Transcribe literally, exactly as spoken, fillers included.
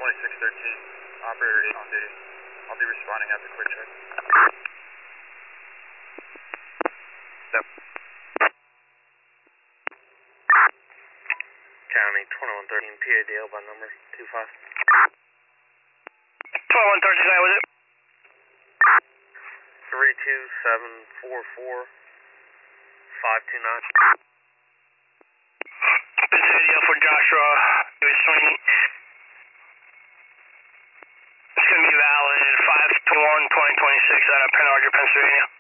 twenty-six thirteen, operator eight on duty. I'll be responding after quick check. Yep. County twenty-one thirteen, P A D L by number two five. twenty-one thirteen, was it? three two seven four four five two nine. This is video for Joshua. It was twenty. It's going to be valid five to one twenty twenty-six out of Penn Argyl, Pennsylvania.